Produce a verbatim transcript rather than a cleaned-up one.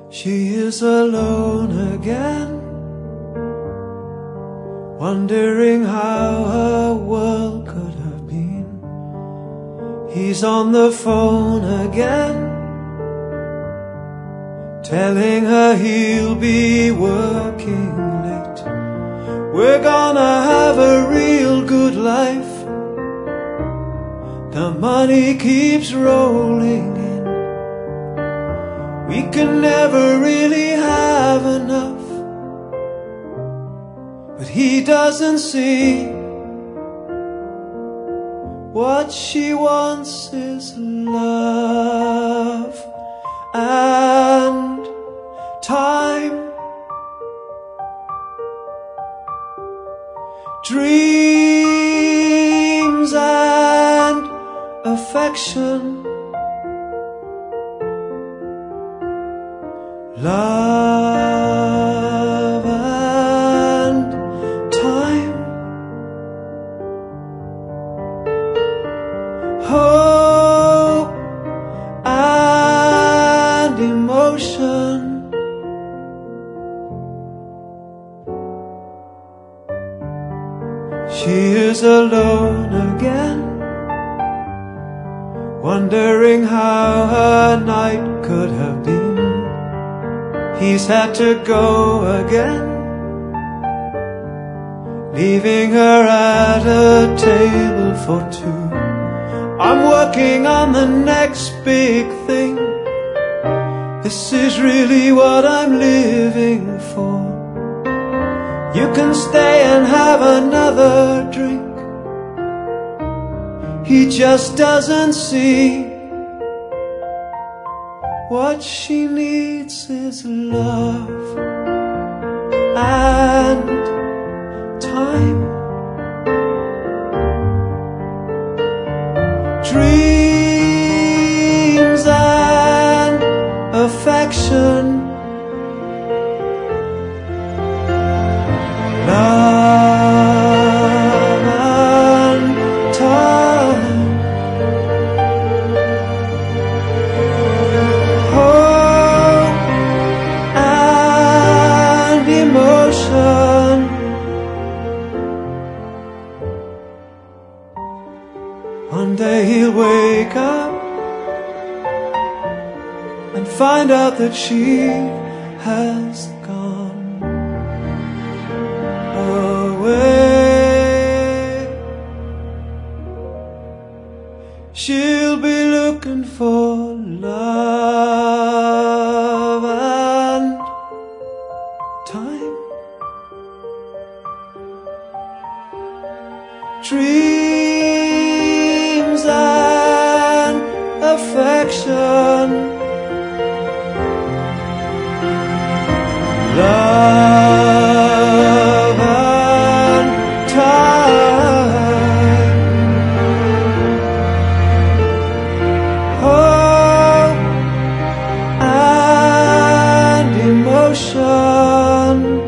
She is alone again, wondering how her world could have been. He's on the phone again, telling her he'll be working late. We're gonna have a real good life. The money keeps rolling in. We can never really have enough. But he doesn't see. What she wants is love and time, dreams and affection, love and time, hope and emotion. She is alone again, wondering how her night could have been. He's had to go again, leaving her at a table for two. I'm working on the next big thing. This is really what I'm living for. You can stay and have another drink. He just doesn't see. What she needs is love and time, dreams and affection, love and time, hope and emotion. One day he'll wake up and find out that she has gone away. She'll be looking for love and time, dreams and affection, love and time, hope and emotion.